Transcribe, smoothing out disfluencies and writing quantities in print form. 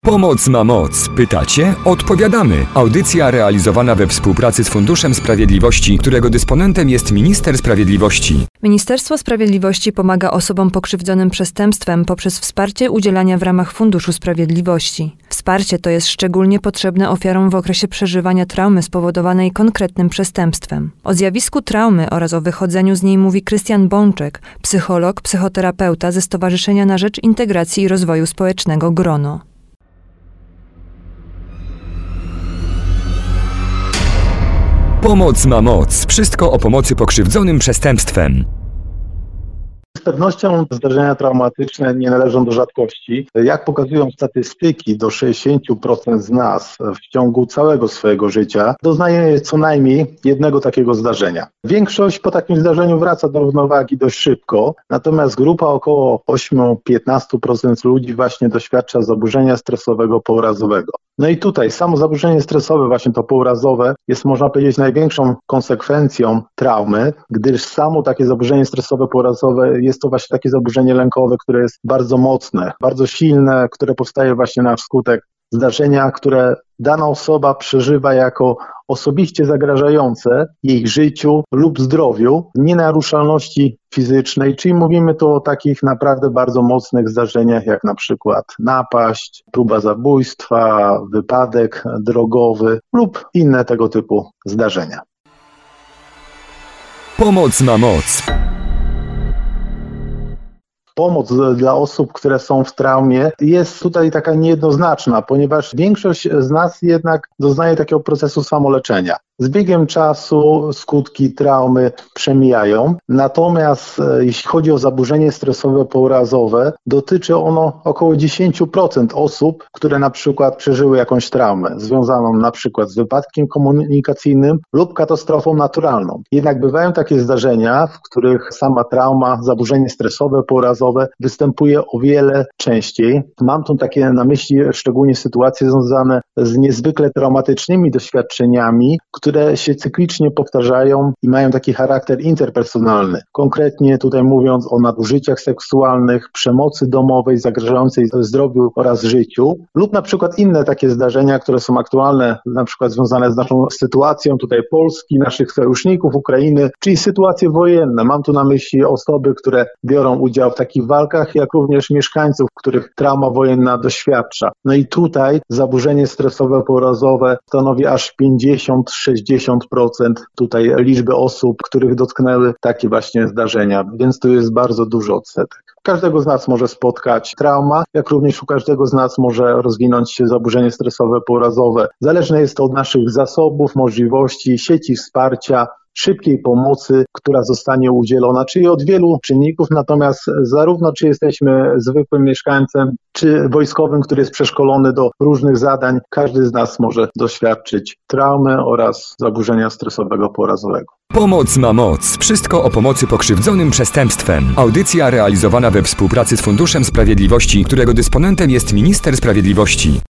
Pomoc ma moc. Pytacie? Odpowiadamy. Audycja realizowana we współpracy z Funduszem Sprawiedliwości, którego dysponentem jest Minister Sprawiedliwości. Ministerstwo Sprawiedliwości pomaga osobom pokrzywdzonym przestępstwem poprzez wsparcie udzielania w ramach Funduszu Sprawiedliwości. Wsparcie to jest szczególnie potrzebne ofiarom w okresie przeżywania traumy spowodowanej konkretnym przestępstwem. O zjawisku traumy oraz o wychodzeniu z niej mówi Krystian Bączek, psycholog, psychoterapeuta ze Stowarzyszenia na Rzecz Integracji i Rozwoju Społecznego GRONO. Pomoc ma moc. Wszystko o pomocy pokrzywdzonym przestępstwem. Z pewnością zdarzenia traumatyczne nie należą do rzadkości. Jak pokazują statystyki, do 60% z nas w ciągu całego swojego życia doznaje co najmniej jednego takiego zdarzenia. Większość po takim zdarzeniu wraca do równowagi dość szybko, natomiast grupa około 8-15% ludzi właśnie doświadcza zaburzenia stresowego pourazowego. No i tutaj samo zaburzenie stresowe, właśnie to pourazowe, jest, można powiedzieć, największą konsekwencją traumy, gdyż samo takie zaburzenie stresowe pourazowe jest to właśnie takie zaburzenie lękowe, które jest bardzo mocne, bardzo silne, które powstaje właśnie na skutek zdarzenia, które dana osoba przeżywa jako osobiście zagrażające jej życiu lub zdrowiu, nienaruszalności fizycznej, czyli mówimy tu o takich naprawdę bardzo mocnych zdarzeniach, jak na przykład napaść, próba zabójstwa, wypadek drogowy lub inne tego typu zdarzenia. Pomoc ma moc. Pomoc dla osób, które są w traumie, jest tutaj taka niejednoznaczna, ponieważ większość z nas jednak doznaje takiego procesu samoleczenia. Z biegiem czasu skutki traumy przemijają, natomiast jeśli chodzi o zaburzenie stresowe pourazowe, dotyczy ono około 10% osób, które na przykład przeżyły jakąś traumę związaną na przykład z wypadkiem komunikacyjnym lub katastrofą naturalną. Jednak bywają takie zdarzenia, w których sama trauma, zaburzenie stresowe pourazowe występuje o wiele częściej. Mam tu takie na myśli szczególnie sytuacje związane z niezwykle traumatycznymi doświadczeniami, które się cyklicznie powtarzają i mają taki charakter interpersonalny. Konkretnie tutaj mówiąc o nadużyciach seksualnych, przemocy domowej zagrażającej zdrowiu oraz życiu lub na przykład inne takie zdarzenia, które są aktualne, na przykład związane z naszą sytuacją tutaj Polski, naszych sojuszników, Ukrainy, czyli sytuacje wojenne. Mam tu na myśli osoby, które biorą udział w takich walkach, jak również mieszkańców, których trauma wojenna doświadcza. No i tutaj zaburzenie stresowe pourazowe stanowi aż 50-60% tutaj liczby osób, których dotknęły takie właśnie zdarzenia, więc tu jest bardzo duży odsetek. Każdego z nas może spotkać trauma, jak również u każdego z nas może rozwinąć się zaburzenie stresowe pourazowe. Zależne jest to od naszych zasobów, możliwości, sieci wsparcia, szybkiej pomocy, która zostanie udzielona, czyli od wielu czynników, natomiast zarówno czy jesteśmy zwykłym mieszkańcem, czy wojskowym, który jest przeszkolony do różnych zadań, każdy z nas może doświadczyć traumy oraz zaburzenia stresowego pourazowego. Pomoc ma moc. Wszystko o pomocy pokrzywdzonym przestępstwem. Audycja realizowana we współpracy z Funduszem Sprawiedliwości, którego dysponentem jest Minister Sprawiedliwości.